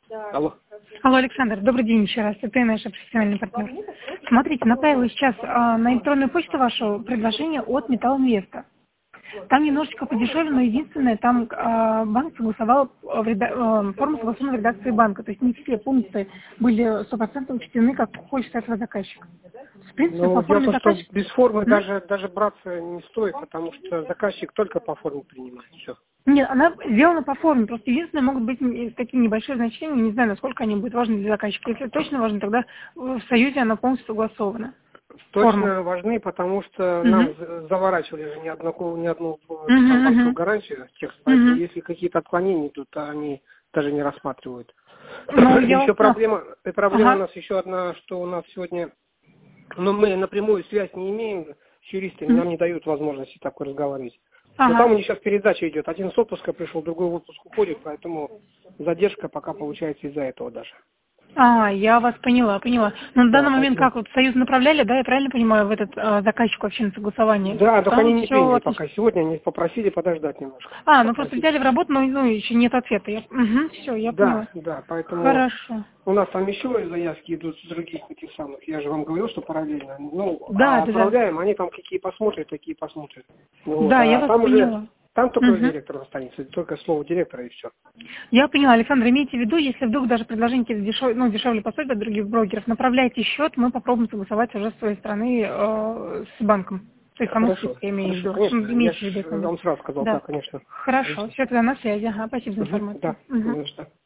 Алло. Алло, Александр, добрый день еще раз. Это наш профессиональный партнер. Смотрите, направила сейчас на электронную почту вашу предложение от Металлинвеста. Там немножечко подешевле, но единственное, там банк согласовал форму согласованной в редакции банка. То есть не все пункты были 100% учтены, как хочет этого заказчик. В принципе, по Дело форме в том, что заказчика... без формы даже браться не стоит, потому что заказчик только по форме принимает. Все. Нет, она сделана по форме. Просто единственное, могут быть такие небольшие значения. Не знаю, насколько они будут важны для заказчика. Если точно важны, тогда в Союзе она полностью согласована. Форма. Точно важны, потому что нам заворачивали же ни одну банковскую гарантию тех, поэтому если какие-то отклонения идут, то они даже не рассматривают. Ну, Еще проблема у нас еще одна, что у нас сегодня, мы напрямую связь не имеем с юристами, нам не дают возможности такой разговаривать. Но там у них сейчас передача идет. Один с отпуска пришел, другой в отпуск уходит, поэтому задержка пока получается из-за этого даже. Я вас поняла. Но на данный момент как, вот Союз направляли, да, я правильно понимаю, в этот заказчик вообще на согласование? Да, только они не приняли отлично. пока. Сегодня они попросили подождать немножко. Просто взяли в работу, но еще нет ответа. Все, я поняла. Да, поэтому Хорошо. у нас там еще заявки идут с других этих самых. Я же вам говорил, что параллельно. Отправляем, они там какие посмотрят, такие посмотрят. Я вас поняла. Там только директор останется, только слово директора и все. Я поняла, Александр, имейте в виду, если вдруг даже предложение дешевле поставить от других брокеров, направляйте счет, мы попробуем согласовать уже с своей стороны с банком. То есть Хорошо, я имею в виду. Конечно, я вам сразу сказал, да, конечно. Хорошо, все тогда на связи. Спасибо за информацию. Да,